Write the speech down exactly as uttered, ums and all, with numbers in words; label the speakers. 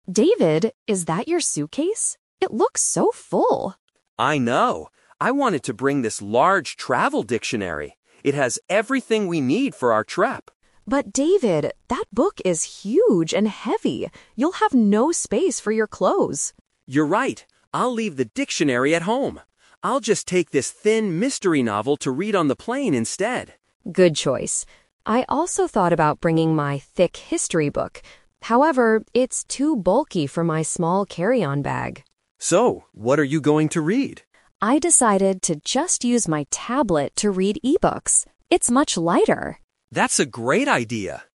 Speaker 1: David, is that your suitcase? It looks so full.
Speaker 2: I know. I wanted to bring this large travel dictionary. It has everything we need for our trip.
Speaker 1: But David, that book is huge and heavy. You'll have no space for your clothes.
Speaker 2: You're right. I'll leave the dictionary at home. I'll just take this thin mystery novel to read on the plane instead.
Speaker 1: Good choice. I also thought about bringing my thick history book. However, it's too bulky for my small carry-on bag.
Speaker 2: So, what are you going to read?
Speaker 1: I decided to just use my tablet to read ebooks. It's much lighter.
Speaker 2: That's a great idea.